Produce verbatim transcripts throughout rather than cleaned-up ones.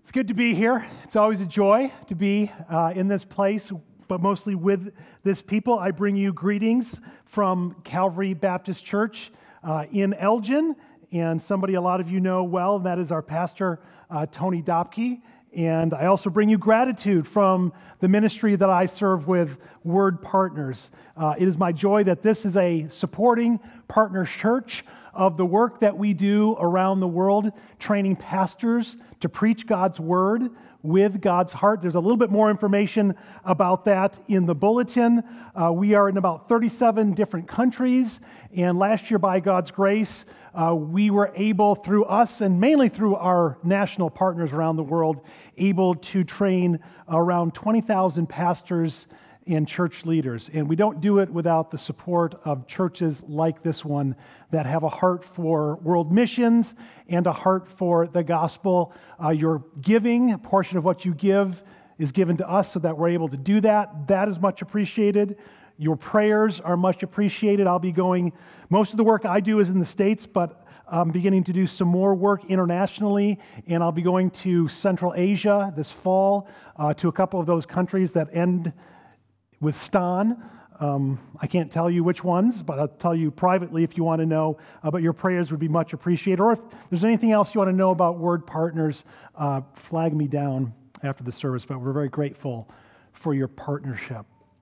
It's good to be here. It's always a joy to be uh, in this place, but mostly with this people. I bring you greetings from Calvary Baptist Church uh, in Elgin, and somebody a lot of you know well, and that is our pastor, uh, Tony Dopke. And I also bring you gratitude from the ministry that I serve with, Word Partners. Uh, it is my joy that this is a supporting partner church of the work that we do around the world, training pastors to preach God's Word with God's heart. There's a little bit more information about that in the bulletin. Uh, we are in about thirty-seven different countries, and last year, by God's grace, uh, we were able, through us and mainly through our national partners around the world, able to train around twenty thousand pastors and church leaders. And we don't do it without the support of churches like this one that have a heart for world missions and a heart for the gospel. Uh, your giving, a portion of what you give, is given to us so that we're able to do that. That is much appreciated. Your prayers are much appreciated. I'll be going, most of the work I do is in the States, but I'm beginning to do some more work internationally, and I'll be going to Central Asia this fall, uh, to a couple of those countries that end with Stan. Um, I can't tell you which ones, but I'll tell you privately if you want to know. Uh, but your prayers would be much appreciated. Or if there's anything else you want to know about Word Partners, uh, flag me down after the service. But we're very grateful for your partnership.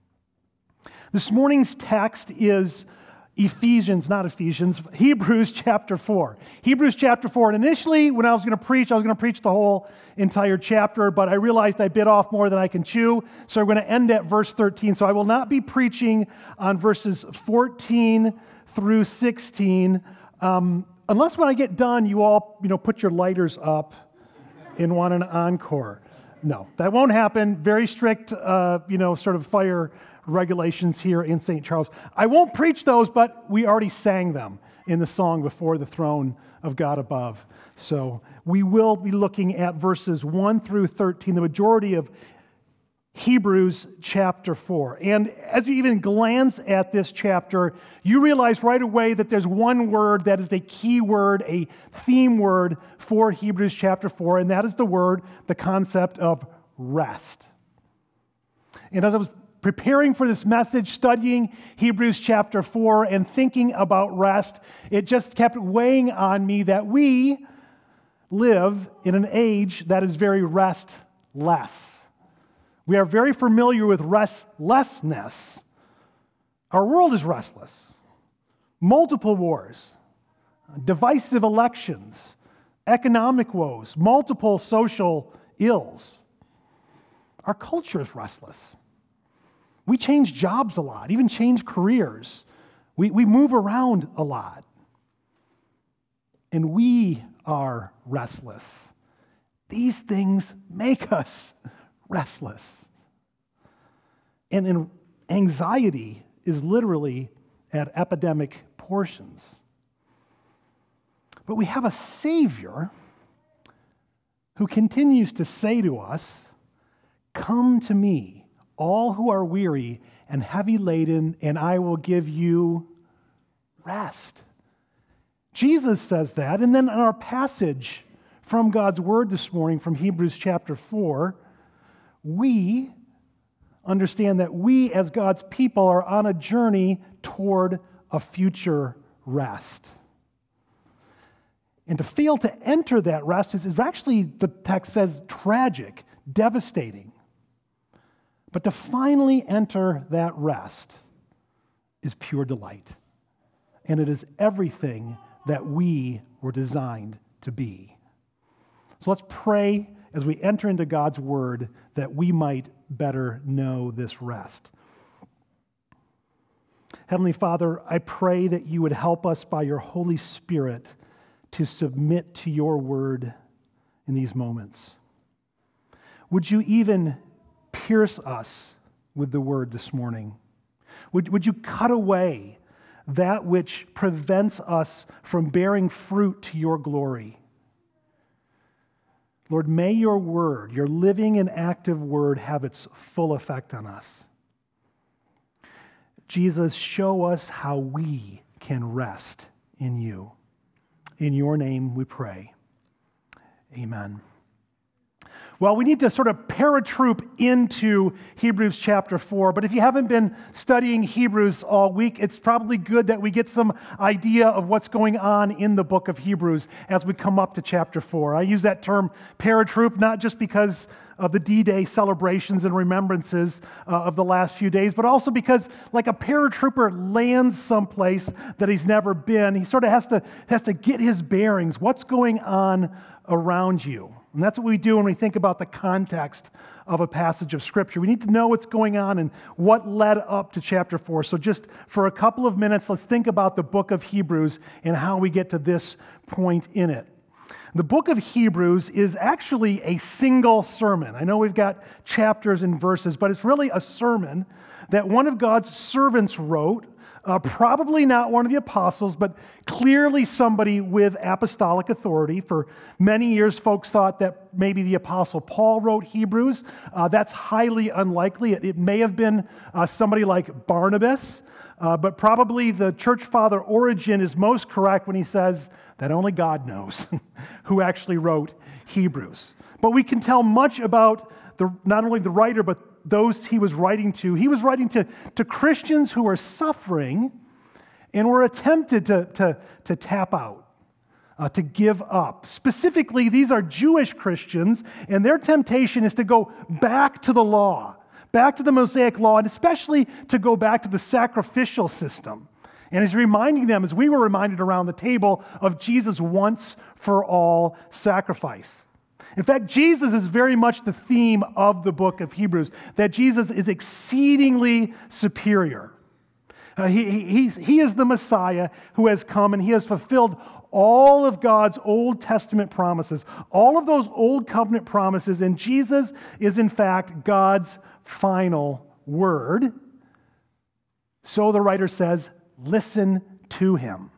This morning's text is Ephesians, not Ephesians, Hebrews chapter four. Hebrews chapter four. And initially, when I was going to preach, I was going to preach the whole entire chapter, but I realized I bit off more than I can chew, so I'm going to end at verse thirteen. So I will not be preaching on verses fourteen through sixteen, um, unless when I get done, you all, you know, put your lighters up and want an encore. No, that won't happen. Very strict, uh, you know, sort of fire regulations here in Saint Charles. I won't preach those, but we already sang them in the song Before the Throne of God Above. So we will be looking at verses one through thirteen, the majority of Hebrews chapter four. And as you even glance at this chapter, you realize right away that there's one word that is a key word, a theme word for Hebrews chapter four, and that is the word, the concept of rest. And as I was preparing for this message, studying Hebrews chapter four and thinking about rest, it just kept weighing on me that we live in an age that is very restless. We are very familiar with restlessness. Our world is restless. Multiple wars, divisive elections, economic woes, multiple social ills. Our culture is restless. We change jobs a lot, even change careers. We, we move around a lot. And we are restless. These things make us restless. And, and anxiety is literally at epidemic portions. But we have a Savior who continues to say to us, "Come to me, all who are weary and heavy laden, and I will give you rest." Jesus says that, and then in our passage from God's Word this morning, from Hebrews chapter four, we understand that we as God's people are on a journey toward a future rest. And to fail to enter that rest is, is actually, the text says, tragic, devastating. But to finally enter that rest is pure delight. And it is everything that we were designed to be. So let's pray as we enter into God's Word that we might better know this rest. Heavenly Father, I pray that you would help us by your Holy Spirit to submit to your Word in these moments. Would you even pierce us with the Word this morning? Would, would you cut away that which prevents us from bearing fruit to your glory? Lord, may your Word, your living and active Word, have its full effect on us. Jesus, show us how we can rest in you. In your name we pray. Amen. Well, we need to sort of paratroop into Hebrews chapter four, but if you haven't been studying Hebrews all week, it's probably good that we get some idea of what's going on in the book of Hebrews as we come up to chapter four. I use that term paratroop not just because of the D-Day celebrations and remembrances uh, of the last few days, but also because like a paratrooper lands someplace that he's never been, he sort of has to, has to get his bearings. What's going on around you? And that's what we do when we think about the context of a passage of Scripture. We need to know what's going on and what led up to chapter four. So just for a couple of minutes, let's think about the book of Hebrews and how we get to this point in it. The book of Hebrews is actually a single sermon. I know we've got chapters and verses, but it's really a sermon that one of God's servants wrote. Uh, probably not one of the apostles, but clearly somebody with apostolic authority. For many years, folks thought that maybe the apostle Paul wrote Hebrews. Uh, that's highly unlikely. It, it may have been uh, somebody like Barnabas, uh, but probably the church father Origen is most correct when he says that only God knows who actually wrote Hebrews. But we can tell much about the, not only the writer, but those he was writing to. He was writing to, to Christians who were suffering and were tempted to, to, to tap out, uh, to give up. Specifically, these are Jewish Christians, and their temptation is to go back to the law, back to the Mosaic law, and especially to go back to the sacrificial system. And he's reminding them, as we were reminded around the table, of Jesus' once-for-all sacrifice. In fact, Jesus is very much the theme of the book of Hebrews, that Jesus is exceedingly superior. Uh, he, he, he's, he is the Messiah who has come, and he has fulfilled all of God's Old Testament promises, all of those Old Covenant promises, and Jesus is, in fact, God's final word. So the writer says, listen to him.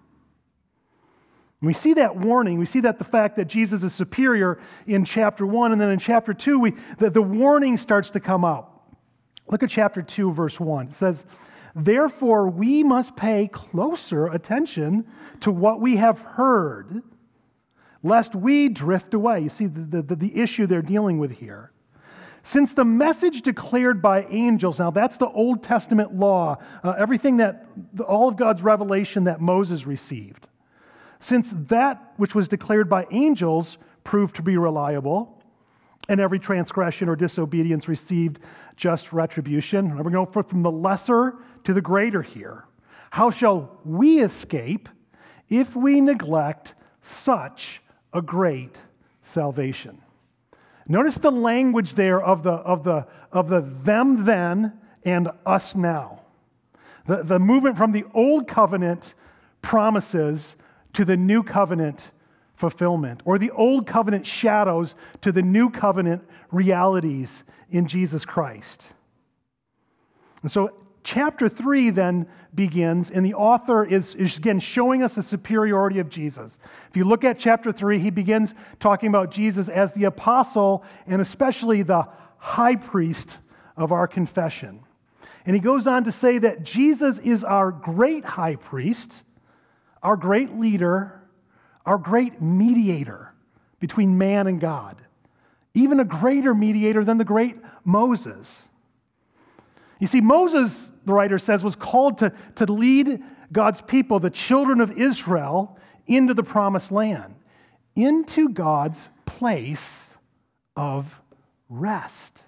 And we see that warning. We see that the fact that Jesus is superior in chapter one, and then in chapter two, we, the, the warning starts to come up. Look at chapter two, verse one. It says, therefore we must pay closer attention to what we have heard, lest we drift away. You see the, the, the issue they're dealing with here. Since the message declared by angels, now that's the Old Testament law, uh, everything that, all of God's revelation that Moses received. Since that which was declared by angels proved to be reliable, and every transgression or disobedience received just retribution. And we're going to go from the lesser to the greater here. How shall we escape if we neglect such a great salvation? Notice the language there of the of the of the them then and us now. The, the movement from the old covenant promises to the new covenant fulfillment, or the old covenant shadows to the new covenant realities in Jesus Christ. And so chapter three then begins, and the author is, is again showing us the superiority of Jesus. If you look at chapter three, he begins talking about Jesus as the apostle and especially the high priest of our confession. And he goes on to say that Jesus is our great high priest, our great leader, our great mediator between man and God, even a greater mediator than the great Moses. You see, Moses, the writer says, was called to, to lead God's people, the children of Israel, into the promised land, into God's place of rest.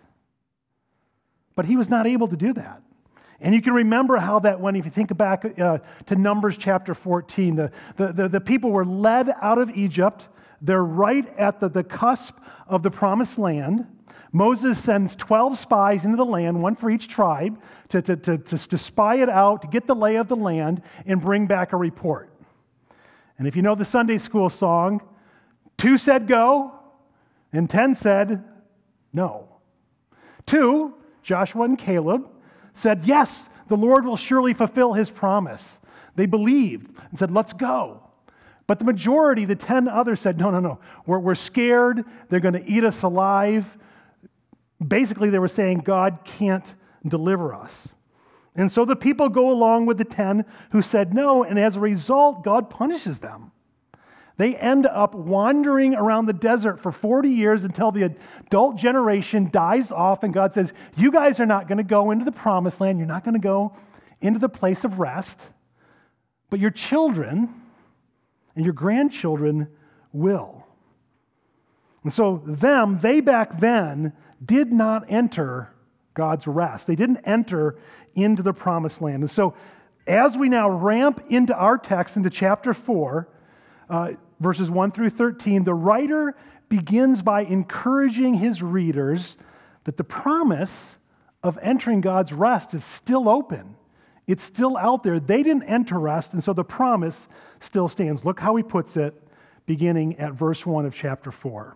But he was not able to do that. And you can remember how that went if you think back uh, to Numbers chapter fourteen. The, the, the, the people were led out of Egypt. They're right at the, the cusp of the promised land. Moses sends twelve spies into the land, one for each tribe, to, to, to, to, to spy it out, to get the lay of the land, and bring back a report. And if you know the Sunday school song, two said go, and ten said no. Two, Joshua and Caleb, said, yes, the Lord will surely fulfill his promise. They believed and said, let's go. But the majority, the ten others, said, no, no, no, we're, we're scared. They're going to eat us alive. Basically, they were saying God can't deliver us. And so the people go along with the ten who said no, and as a result, God punishes them. They end up wandering around the desert for forty years until the adult generation dies off, and God says, you guys are not going to go into the promised land. You're not going to go into the place of rest, but your children and your grandchildren will. And so them, they back then did not enter God's rest. They didn't enter into the promised land. And so as we now ramp into our text, into chapter four, uh, verses one through thirteen, the writer begins by encouraging his readers that the promise of entering God's rest is still open. It's still out there. They didn't enter rest, and so the promise still stands. Look how he puts it, beginning at verse one of chapter four.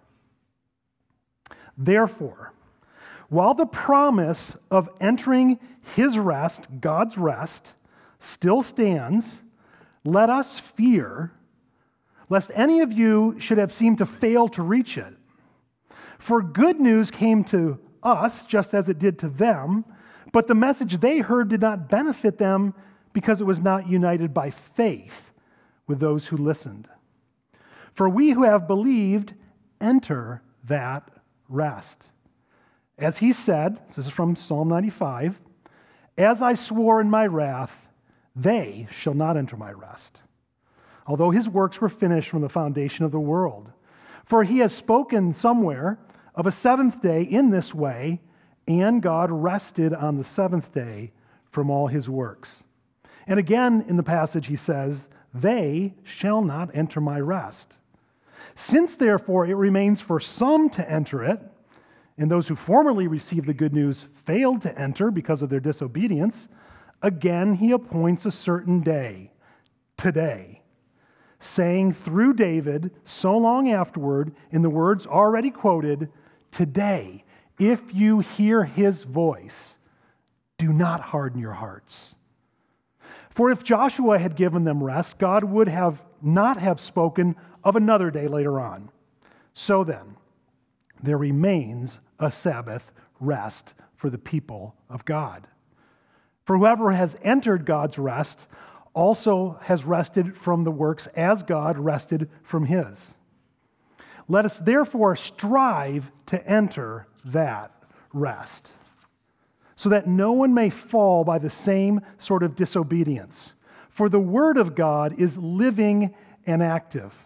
Therefore, while the promise of entering his rest, God's rest, still stands, let us fear, lest any of you should have seemed to fail to reach it. For good news came to us, just as it did to them, but the message they heard did not benefit them because it was not united by faith with those who listened. For we who have believed enter that rest. As he said, this is from Psalm ninety-five, as I swore in my wrath, they shall not enter my rest, although his works were finished from the foundation of the world. For he has spoken somewhere of a seventh day in this way, and God rested on the seventh day from all his works. And again in the passage he says, they shall not enter my rest. Since therefore it remains for some to enter it, and those who formerly received the good news failed to enter because of their disobedience, again he appoints a certain day, today, saying through David so long afterward, in the words already quoted, today, if you hear his voice, do not harden your hearts. For if Joshua had given them rest, God would have not have spoken of another day later on. So then, there remains a Sabbath rest for the people of God. For whoever has entered God's rest also has rested from the works as God rested from his. Let us therefore strive to enter that rest, so that no one may fall by the same sort of disobedience. For the word of God is living and active,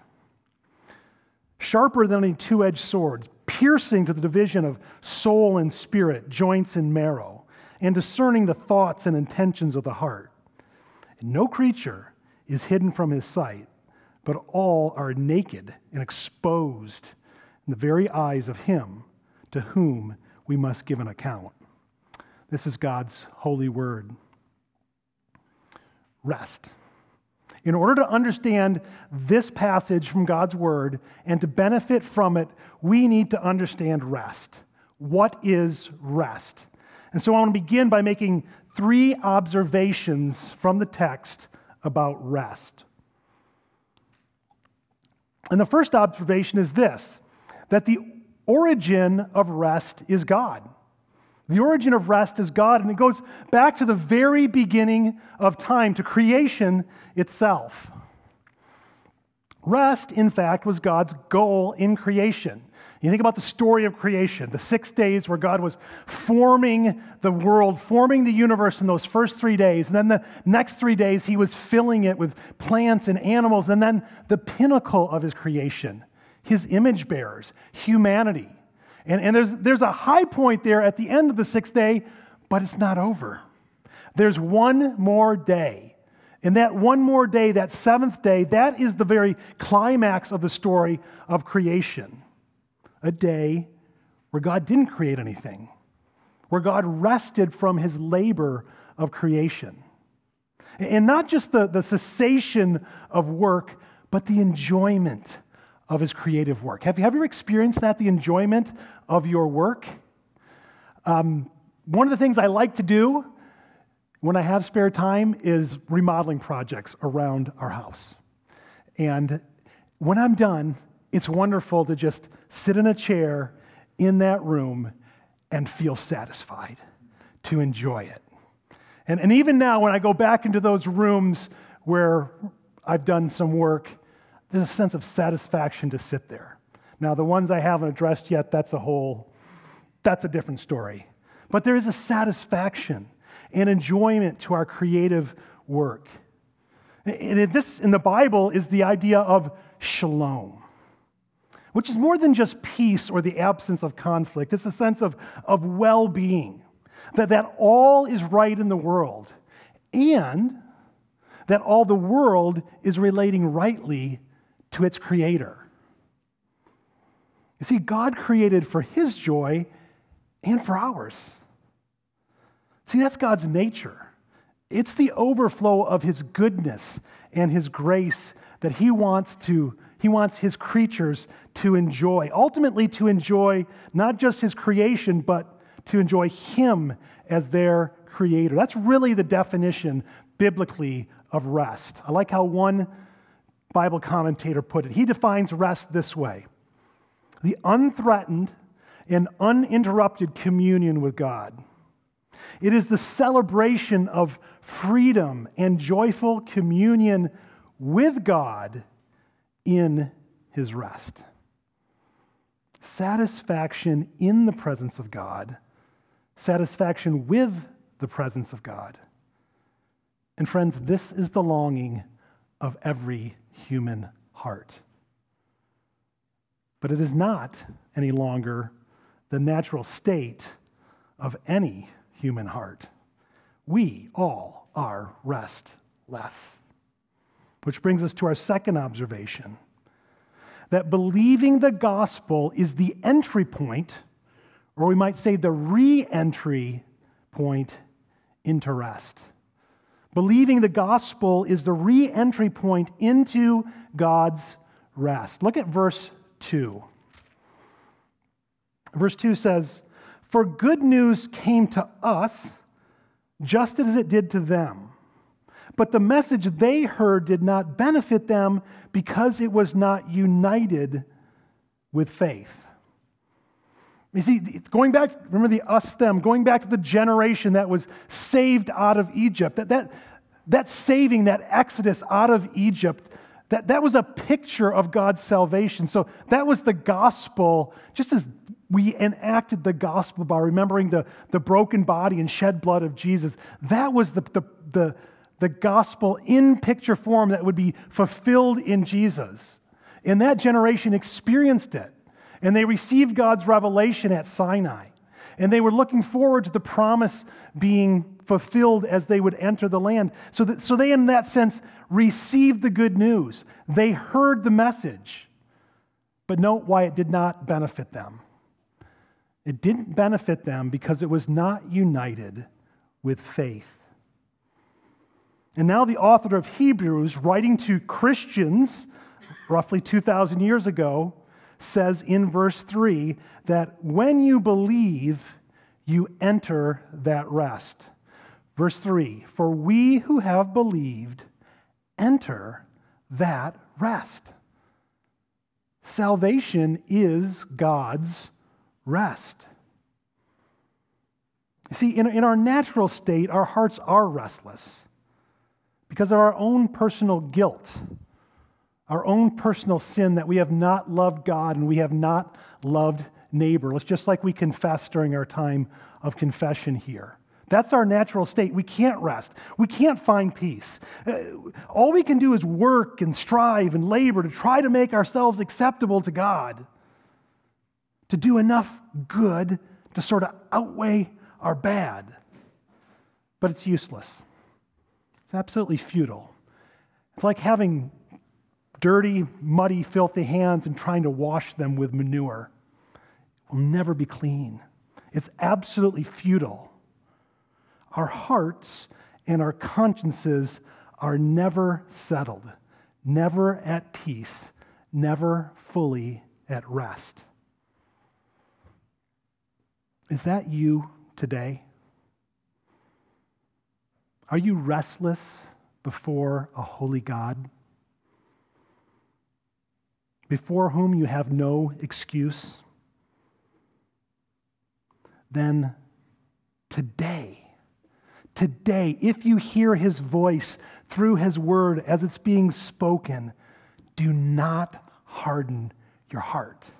sharper than a two-edged sword, piercing to the division of soul and spirit, joints and marrow, and discerning the thoughts and intentions of the heart. And no creature is hidden from his sight, but all are naked and exposed in the very eyes of him to whom we must give an account. This is God's holy word. Rest. In order to understand this passage from God's word and to benefit from it, we need to understand rest. What is rest? And so I want to begin by making three observations from the text about rest. And the first observation is this, that the origin of rest is God. The origin of rest is God, and it goes back to the very beginning of time, to creation itself. Rest, in fact, was God's goal in creation. You think about the story of creation, the six days where God was forming the world, forming the universe in those first three days, and then the next three days he was filling it with plants and animals, and then the pinnacle of his creation, his image bearers, humanity. And, and there's, there's a high point there at the end of the sixth day, but it's not over. There's one more day. And that one more day, that seventh day, that is the very climax of the story of creation. A day where God didn't create anything, where God rested from his labor of creation. And not just the, the cessation of work, but the enjoyment of his creative work. Have you, have you ever experienced that, the enjoyment of your work? Um, one of the things I like to do when I have spare time is remodeling projects around our house. And when I'm done, it's wonderful to just sit in a chair in that room and feel satisfied, to enjoy it. And, and even now, when I go back into those rooms where I've done some work, there's a sense of satisfaction to sit there. Now, the ones I haven't addressed yet, that's a whole, that's a different story. But there is a satisfaction and enjoyment to our creative work. And in this, in the Bible, is the idea of shalom, which is more than just peace or the absence of conflict. It's a sense of, of well-being, that, that all is right in the world, and that all the world is relating rightly to its creator. You see, God created for his joy and for ours. See, that's God's nature. It's the overflow of his goodness and his grace that he wants to, he wants his creatures to enjoy. Ultimately, to enjoy not just his creation, but to enjoy him as their creator. That's really the definition biblically of rest. I like how one Bible commentator put it. He defines rest this way: the unthreatened and uninterrupted communion with God. It is the celebration of freedom and joyful communion with God in his rest. Satisfaction in the presence of God, satisfaction with the presence of God. And friends, this is the longing of every human heart. But it is not any longer the natural state of any human heart. We all are restless. Which brings us to our second observation, that believing the gospel is the entry point, or we might say the re-entry point into rest. Believing the gospel is the re-entry point into God's rest. Look at verse two. Verse two says, "For good news came to us just as it did to them. But the message they heard did not benefit them because it was not united with faith." You see, going back, remember the us, them, going back to the generation that was saved out of Egypt, that, that, that saving, that exodus out of Egypt, that, that was a picture of God's salvation. So that was the gospel, just as we enacted the gospel by remembering the, the broken body and shed blood of Jesus. That was the, the, the, the gospel in picture form that would be fulfilled in Jesus. And that generation experienced it. And they received God's revelation at Sinai. And they were looking forward to the promise being fulfilled as they would enter the land. So, that, so they, in that sense, received the good news. They heard the message. But note why it did not benefit them. It didn't benefit them because it was not united with faith. And now the author of Hebrews, writing to Christians roughly two thousand years ago, says in verse three that when you believe, you enter that rest. Verse three, "For we who have believed enter that rest." Salvation is God's rest. You see, in, in our natural state, our hearts are restless because of our own personal guilt, our own personal sin that we have not loved God and we have not loved neighbor. It's just like we confess during our time of confession here. That's our natural state. We can't rest. We can't find peace. All we can do is work and strive and labor to try to make ourselves acceptable to God, to do enough good to sort of outweigh our bad. But it's useless. It's absolutely futile. It's like having dirty, muddy, filthy hands and trying to wash them with manure. It will never be clean. It's absolutely futile. Our hearts and our consciences are never settled, never at peace, never fully at rest. Is that you today? Are you restless before a holy God, before whom you have no excuse? Then today, today, if you hear his voice through his word as it's being spoken, do not harden your heart,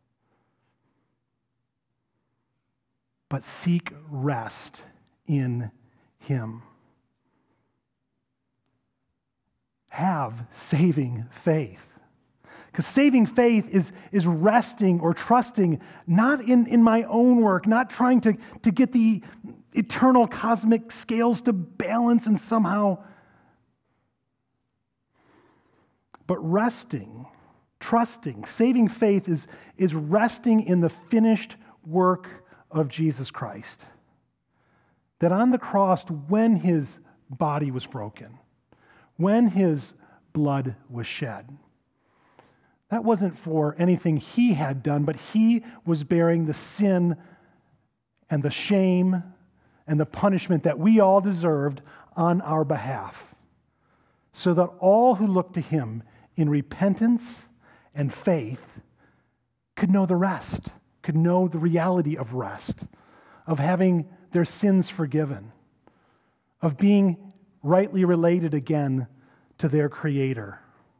but seek rest in him. Have saving faith. Because saving faith is, is resting or trusting not in, in my own work, not trying to, to get the eternal cosmic scales to balance and somehow, but resting, trusting. Saving faith is, is resting in the finished work of Jesus Christ. That on the cross, when his body was broken, when his blood was shed, that wasn't for anything he had done, but he was bearing the sin and the shame and the punishment that we all deserved on our behalf, so that all who look to him in repentance and faith could know the rest, could know the reality of rest, of having their sins forgiven, of being rightly related again to their Creator.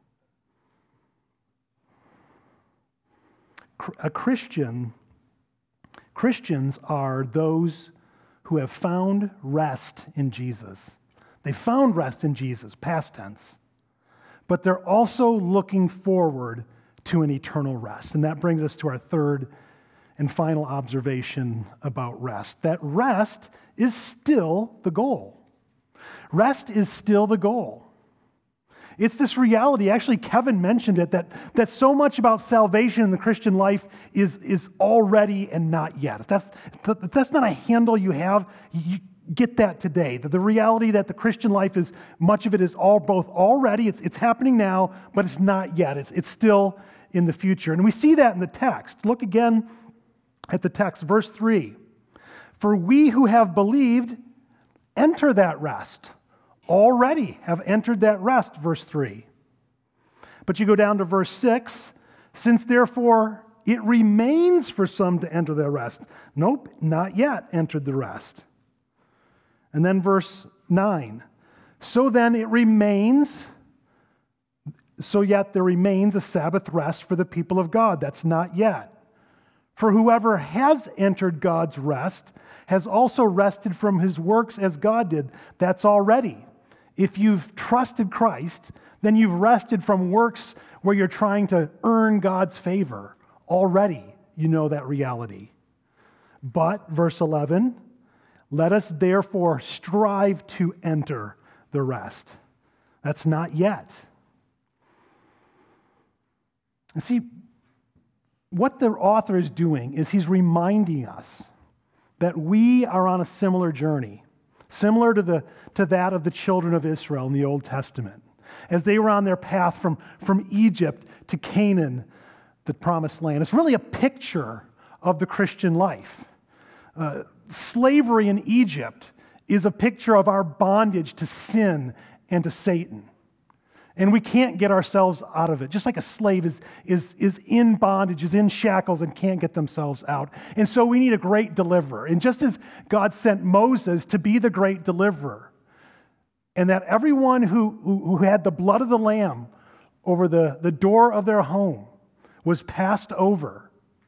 A Christian, Christians are those who have found rest in Jesus. They found rest in Jesus, past tense. But they're also looking forward to an eternal rest. And that brings us to our third and final observation about rest. That rest is still the goal. Rest is still the goal. It's this reality, actually Kevin mentioned it, that, that so much about salvation in the Christian life is, is already and not yet. If that's, if that's not a handle you have, you get that today. The, the reality that the Christian life is, much of it is all both already, it's, it's happening now, but it's not yet. It's, it's still in the future. And we see that in the text. Look again at the text, verse three. For we who have believed enter that rest. Already have entered that rest, verse three. But you go down to verse six, since therefore it remains for some to enter their rest. Nope, not yet entered the rest. And then verse nine, so then it remains, so yet there remains a Sabbath rest for the people of God. That's not yet. For whoever has entered God's rest has also rested from his works as God did. That's already. If you've trusted Christ, then you've rested from works where you're trying to earn God's favor. Already, you know that reality. But, verse eleven, let us therefore strive to enter the rest. That's not yet. And see, what the author is doing is he's reminding us that we are on a similar journey, similar to, the, to that of the children of Israel in the Old Testament, as they were on their path from, from Egypt to Canaan, the promised land. It's really a picture of the Christian life. Uh, slavery in Egypt is a picture of our bondage to sin and to Satan. And we can't get ourselves out of it. Just like a slave is, is, is in bondage, is in shackles, and can't get themselves out. And so we need a great deliverer. And just as God sent Moses to be the great deliverer, and that everyone who, who, who had the blood of the Lamb over the, the door of their home was passed over,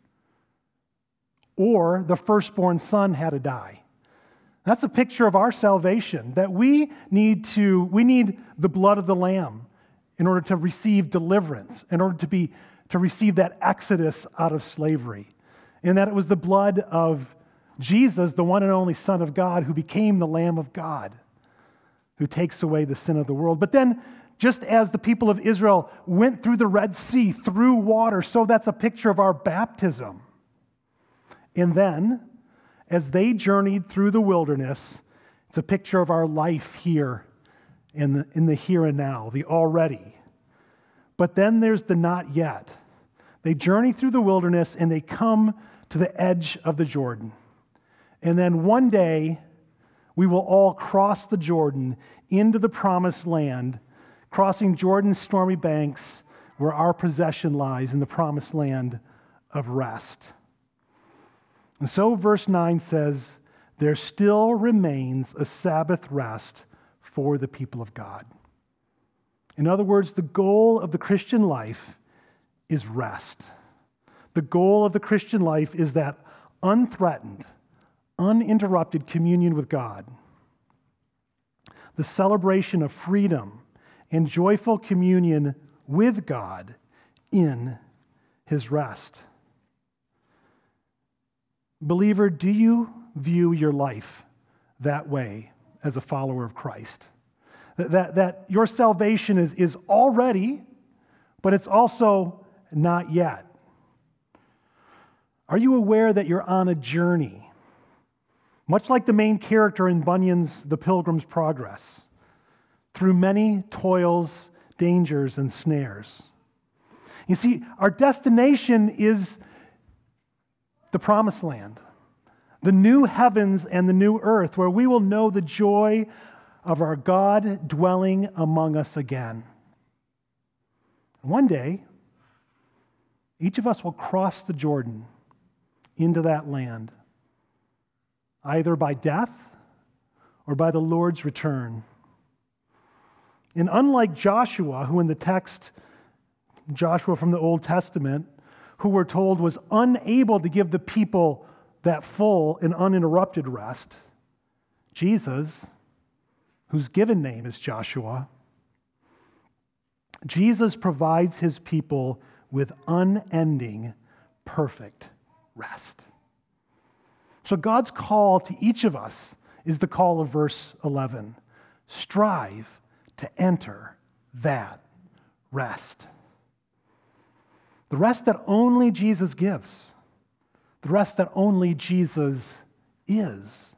or the firstborn son had to die. That's a picture of our salvation, that we need to, we need the blood of the Lamb in order to receive deliverance, in order to be to receive that exodus out of slavery. And that it was the blood of Jesus, the one and only Son of God, who became the Lamb of God, who takes away the sin of the world. But then, just as the people of Israel went through the Red Sea, through water, so that's a picture of our baptism. And then, as they journeyed through the wilderness, it's a picture of our life here in the, in the here and now, the already. But then there's the not yet. They journey through the wilderness and they come to the edge of the Jordan. And then one day, we will all cross the Jordan into the promised land, crossing Jordan's stormy banks where our possession lies in the promised land of rest. And so verse nine says, there still remains a Sabbath rest for the people of God. In other words, the goal of the Christian life is rest. The goal of the Christian life is that unthreatened, uninterrupted communion with God, the celebration of freedom and joyful communion with God in his rest. Believer, do you view your life that way as a follower of Christ? That, that, that your salvation is, is already, but it's also not yet. Are you aware that you're on a journey, much like the main character in Bunyan's The Pilgrim's Progress, through many toils, dangers, and snares? You see, our destination is the promised land, the new heavens and the new earth, where we will know the joy of our God dwelling among us again. One day, each of us will cross the Jordan into that land, either by death or by the Lord's return. And unlike Joshua, who in the text, Joshua from the Old Testament, who we're told was unable to give the people that full and uninterrupted rest, Jesus, whose given name is Joshua, Jesus provides his people with unending, perfect rest. So God's call to each of us is the call of verse eleven. Strive to enter that rest. The rest that only Jesus gives. The rest that only Jesus is.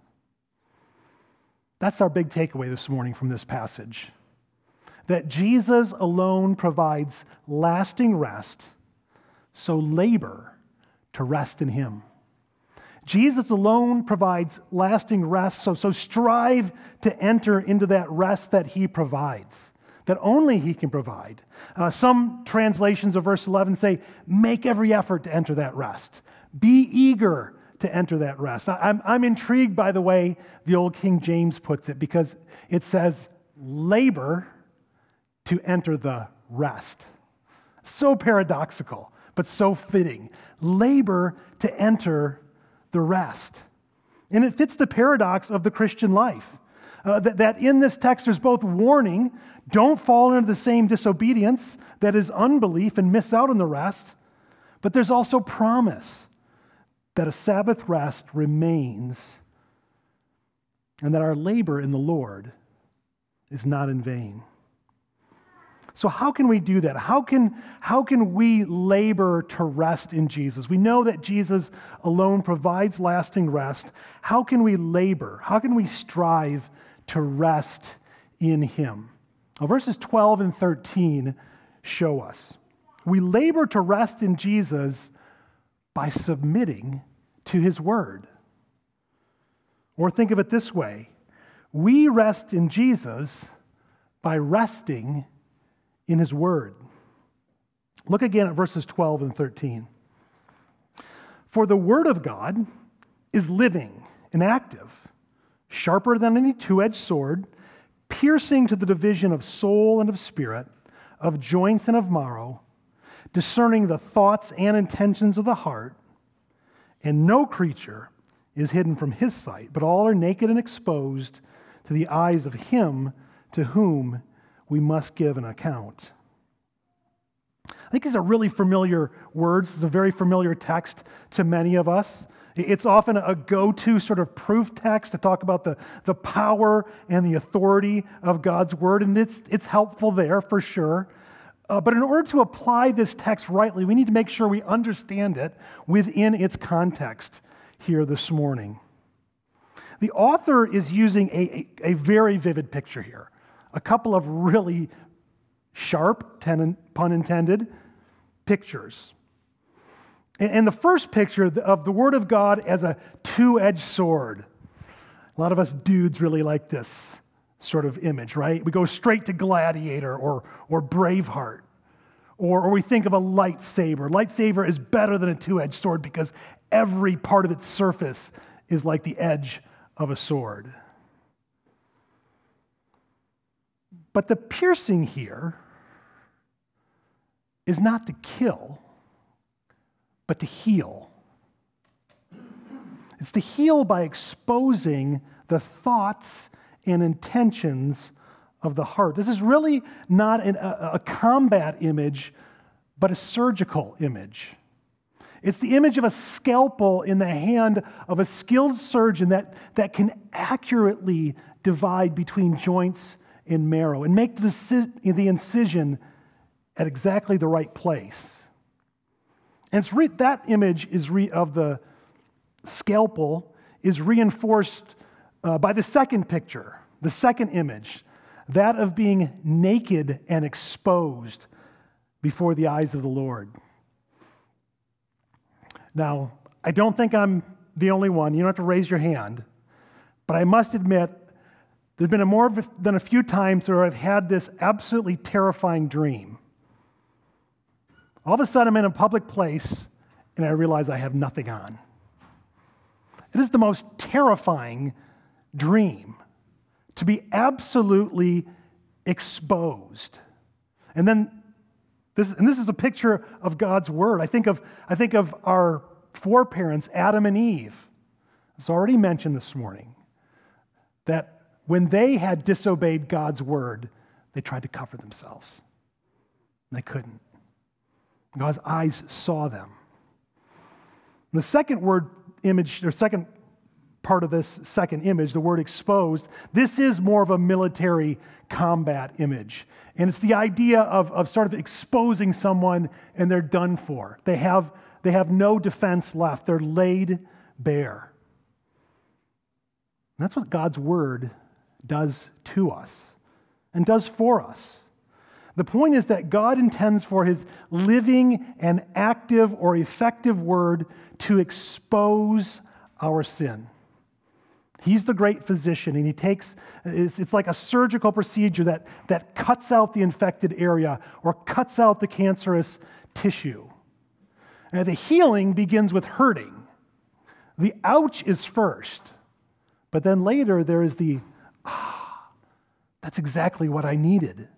That's our big takeaway this morning from this passage. That Jesus alone provides lasting rest, so labor to rest in him. Jesus alone provides lasting rest, so, so strive to enter into that rest that he provides, that only he can provide. Uh, some translations of verse eleven say, make every effort to enter that rest. Be eager to enter that rest. I, I'm, I'm intrigued by the way the old King James puts it, because it says, labor to enter the rest. So paradoxical, but so fitting. Labor to enter the rest. And it fits the paradox of the Christian life. Uh, that, that in this text there's both warning, don't fall into the same disobedience that is unbelief and miss out on the rest, but there's also promise that a Sabbath rest remains and that our labor in the Lord is not in vain. So how can we do that? How can, how can we labor to rest in Jesus? We know that Jesus alone provides lasting rest. How can we labor? How can we strive to rest in him? Well, verses twelve and thirteen show us. We labor to rest in Jesus by submitting to his word. Or think of it this way. We rest in Jesus by resting in his word. Look again at verses twelve and thirteen. For the word of God is living and active, sharper than any two-edged sword, piercing to the division of soul and of spirit, of joints and of marrow, discerning the thoughts and intentions of the heart. And no creature is hidden from his sight, but all are naked and exposed to the eyes of him to whom we must give an account. I think these are really familiar words. It's a very familiar text to many of us. It's often a go-to sort of proof text to talk about the, the power and the authority of God's word, and it's, it's helpful there for sure. Uh, but in order to apply this text rightly, we need to make sure we understand it within its context here this morning. The author is using a, a, a very vivid picture here. A couple of really sharp, ten, pun intended, pictures. And, and the first picture of the Word of God as a two-edged sword. A lot of us dudes really like this sort of image, right? We go straight to Gladiator or, or Braveheart. Or, or we think of a lightsaber. Lightsaber is better than a two-edged sword because every part of its surface is like the edge of a sword. But the piercing here is not to kill, but to heal. It's to heal by exposing the thoughts and intentions of the heart. This is really not an, a, a combat image, but a surgical image. It's the image of a scalpel in the hand of a skilled surgeon that, that can accurately divide between joints and marrow and make the, the incision at exactly the right place. And it's re- that image is re- of the scalpel is reinforced uh, by the second picture, the second image, that of being naked and exposed before the eyes of the Lord. Now, I don't think I'm the only one. You don't have to raise your hand. But I must admit, there's been a more than a few times where I've had this absolutely terrifying dream. All of a sudden, I'm in a public place, and I realize I have nothing on. It is the most terrifying dream, to be absolutely exposed. And then this, and this is a picture of God's word. I think of, I think of our foreparents, Adam and Eve. It's already mentioned this morning that when they had disobeyed God's word, they tried to cover themselves. And they couldn't. God's eyes saw them. And the second word image, or second part of this second image, the word exposed, this is more of a military combat image. And it's the idea of, of sort of exposing someone and they're done for. They have, they have no defense left. They're laid bare. And that's what God's word does to us and does for us. The point is that God intends for his living and active or effective word to expose our sin. He's the great physician, and he takes, it's, it's like a surgical procedure that, that cuts out the infected area or cuts out the cancerous tissue. And the healing begins with hurting. The ouch is first, but then later there is the, ah, that's exactly what I needed.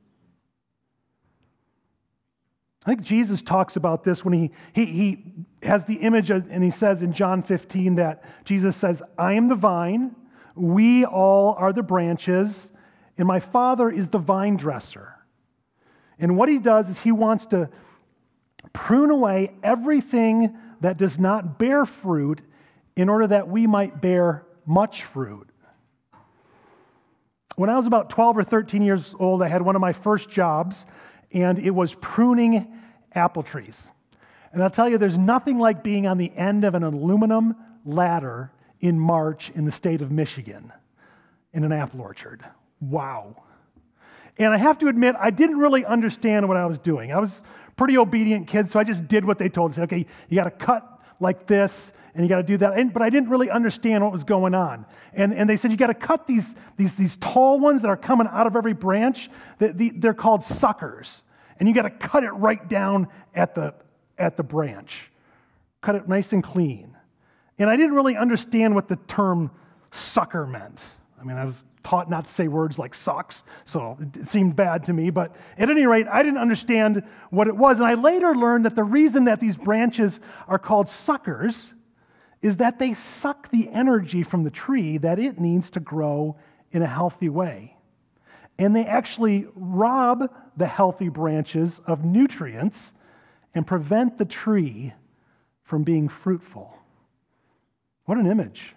I think Jesus talks about this when he, he, he has the image of, and he says in John fifteen that Jesus says, I am the vine, we all are the branches, and my Father is the vine dresser. And what he does is he wants to prune away everything that does not bear fruit in order that we might bear much fruit. When I was about twelve or thirteen years old, I had one of my first jobs, and it was pruning apple trees. And I'll tell you, there's nothing like being on the end of an aluminum ladder in March in the state of Michigan in an apple orchard. Wow. And I have to admit, I didn't really understand what I was doing. I was a pretty obedient kid, so I just did what they told me. I said, okay, you got to cut like this, and you got to do that. But I didn't really understand what was going on. And, and they said, you got to cut these, these, these tall ones that are coming out of every branch. They're called suckers. And you got to cut it right down at the, at the branch. Cut it nice and clean. And I didn't really understand what the term sucker meant. I mean, I was taught not to say words like sucks, so it seemed bad to me. But at any rate, I didn't understand what it was. And I later learned that the reason that these branches are called suckers is that they suck the energy from the tree that it needs to grow in a healthy way. And they actually rob the healthy branches of nutrients and prevent the tree from being fruitful. What an image.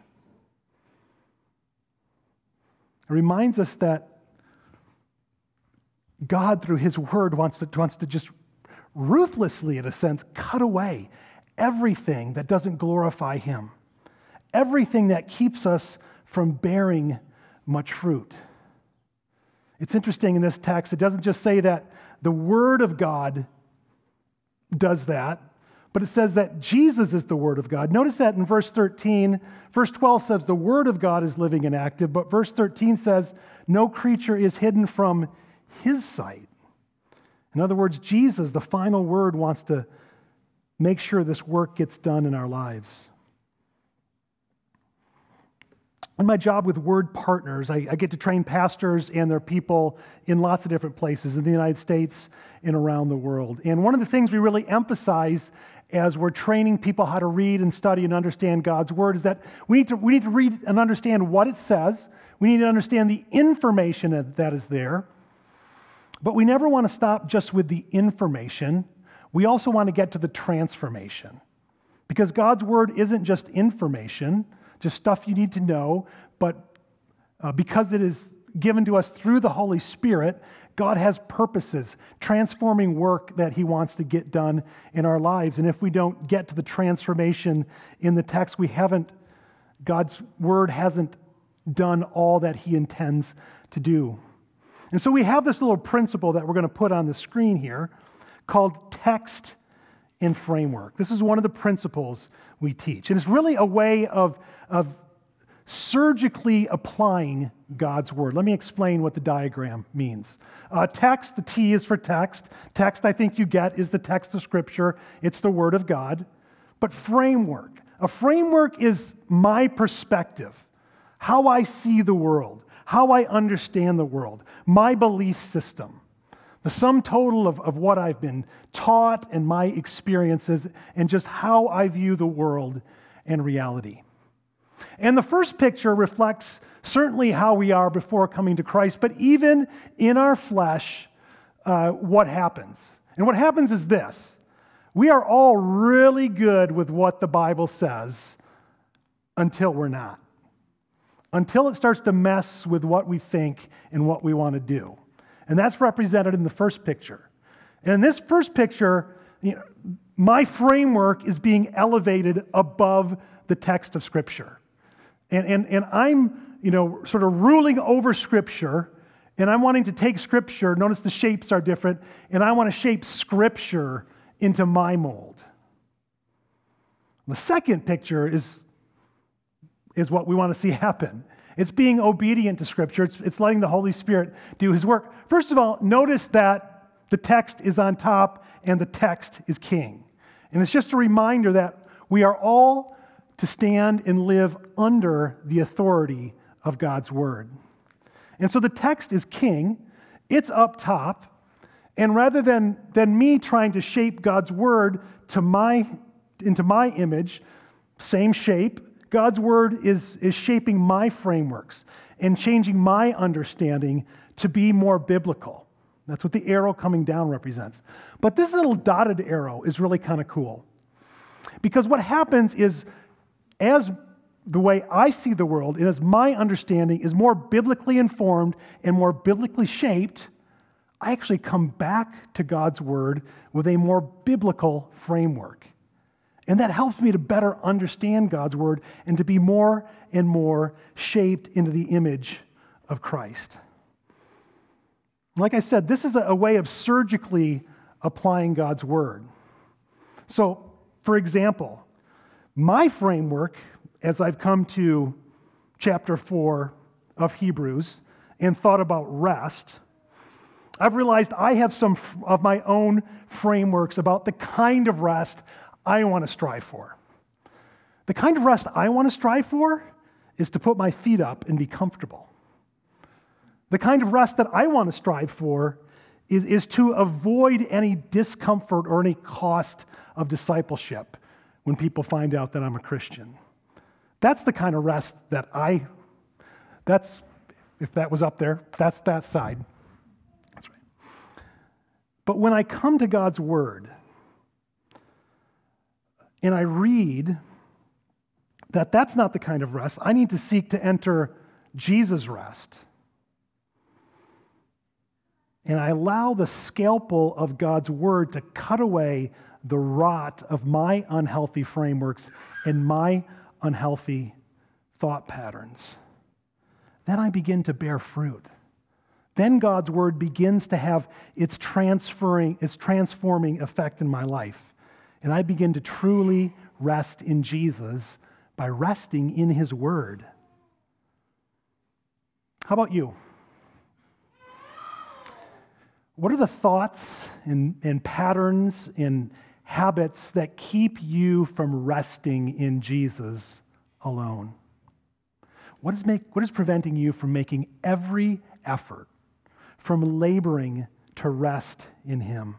It reminds us that God, through his word, wants to, wants to just ruthlessly, in a sense, cut away everything that doesn't glorify him, everything that keeps us from bearing much fruit. It's interesting in this text, it doesn't just say that the Word of God does that, but it says that Jesus is the Word of God. Notice that in verse thirteen. Verse twelve says the Word of God is living and active, but verse thirteen says no creature is hidden from his sight. In other words, Jesus, the final word, wants to make sure this work gets done in our lives. in my job with Word Partners, I, I get to train pastors and their people in lots of different places in the United States and around the world. And one of the things we really emphasize as we're training people how to read and study and understand God's Word is that we need to, we need to read and understand what it says. We need to understand the information that, that is there. But we never want to stop just with the information. We also want to get to the transformation. Because God's Word isn't just information, just stuff you need to know, but uh, because it is given to us through the Holy Spirit, God has purposes, transforming work that He wants to get done in our lives. And if we don't get to the transformation in the text, we haven't, God's Word hasn't done all that He intends to do. And so we have this little principle that we're going to put on the screen here called text and framework. This is one of the principles we teach. And it's really a way of, of surgically applying God's Word. Let me explain what the diagram means. Uh, text, the T is for text. Text, I think you get, is the text of Scripture. It's the Word of God. But framework. A framework is my perspective, how I see the world, how I understand the world, my belief system. The sum total of, of what I've been taught and my experiences and just how I view the world and reality. And the first picture reflects certainly how we are before coming to Christ, but even in our flesh, uh, what happens? And what happens is this. We are all really good with what the Bible says until we're not. Until it starts to mess with what we think and what we want to do. And that's represented in the first picture. And in this first picture, you know, my framework is being elevated above the text of Scripture. And, and, and I'm, you know, sort of ruling over Scripture, and I'm wanting to take Scripture, notice the shapes are different, and I want to shape Scripture into my mold. The second picture is, is what we want to see happen. It's being obedient to Scripture. It's, it's letting the Holy Spirit do His work. First of all, notice that the text is on top and the text is king. And it's just a reminder that we are all to stand and live under the authority of God's Word. And so the text is king. It's up top. And rather than, than me trying to shape God's Word to my, into my image, same shape, God's Word is, is shaping my frameworks and changing my understanding to be more biblical. That's what the arrow coming down represents. But this little dotted arrow is really kind of cool. Because what happens is, as the way I see the world, and as my understanding is more biblically informed and more biblically shaped, I actually come back to God's Word with a more biblical framework. And that helps me to better understand God's Word and to be more and more shaped into the image of Christ. Like I said, this is a way of surgically applying God's Word. So, for example, my framework, as I've come to chapter four of Hebrews and thought about rest, I've realized I have some of my own frameworks about the kind of rest I want to strive for. The kind of rest I want to strive for is to put my feet up and be comfortable. The kind of rest that I want to strive for is, is to avoid any discomfort or any cost of discipleship when people find out that I'm a Christian. That's the kind of rest that I, that's, if that was up there, that's that side. That's right. But when I come to God's Word, and I read that that's not the kind of rest. I need to seek to enter Jesus' rest. And I allow the scalpel of God's Word to cut away the rot of my unhealthy frameworks and my unhealthy thought patterns. Then I begin to bear fruit. Then God's Word begins to have its transferring, its transforming effect in my life. And I begin to truly rest in Jesus by resting in His Word. How about you? What are the thoughts and, and patterns and habits that keep you from resting in Jesus alone? What is, make, what is preventing you from making every effort, from laboring to rest in him?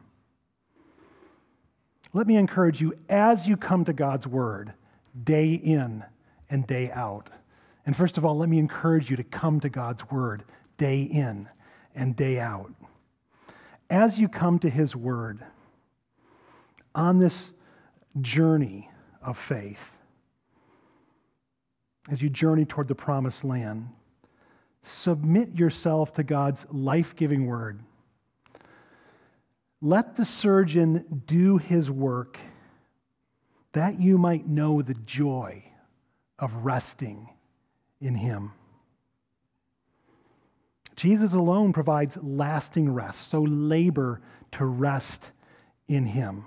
Let me encourage you, as you come to God's word, day in and day out. And first of all, let me encourage you to come to God's word day in and day out. As you come to his word on this journey of faith, as you journey toward the promised land, submit yourself to God's life-giving word. Let the surgeon do his work that you might know the joy of resting in him. Jesus alone provides lasting rest, so labor to rest in him.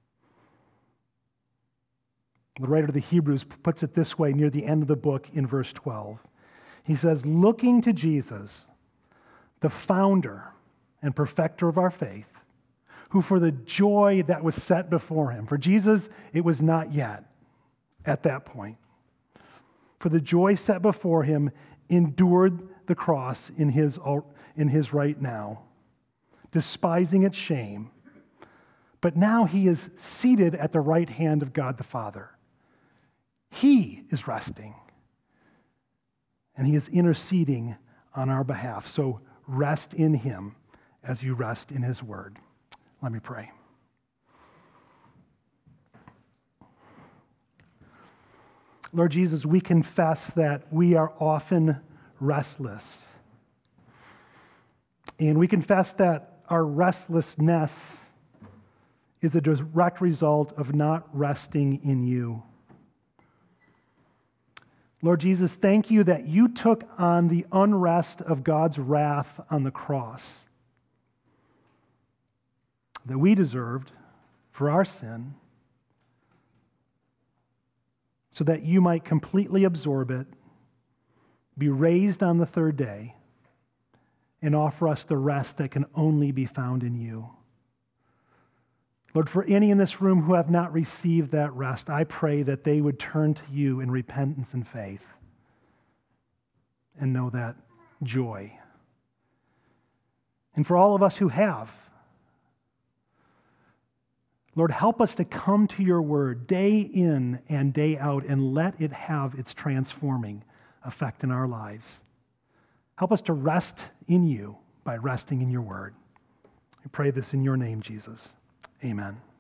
The writer of the Hebrews puts it this way near the end of the book in verse twelve. He says, looking to Jesus, the founder and perfecter of our faith, who for the joy that was set before him, for Jesus, it was not yet at that point, for the joy set before him, endured the cross in his, in his right now, despising its shame. But now he is seated at the right hand of God the Father. He is resting, and he is interceding on our behalf. So rest in him as you rest in his word. Let me pray. Lord Jesus, we confess that we are often restless. And we confess that our restlessness is a direct result of not resting in you. Lord Jesus, thank you that you took on the unrest of God's wrath on the cross that we deserved for our sin, so that you might completely absorb it, be raised on the third day, and offer us the rest that can only be found in you. Lord, for any in this room who have not received that rest, I pray that they would turn to you in repentance and faith and know that joy. And for all of us who have, Lord, help us to come to your word day in and day out and let it have its transforming effect in our lives. Help us to rest in you by resting in your word. I pray this in your name, Jesus. Amen.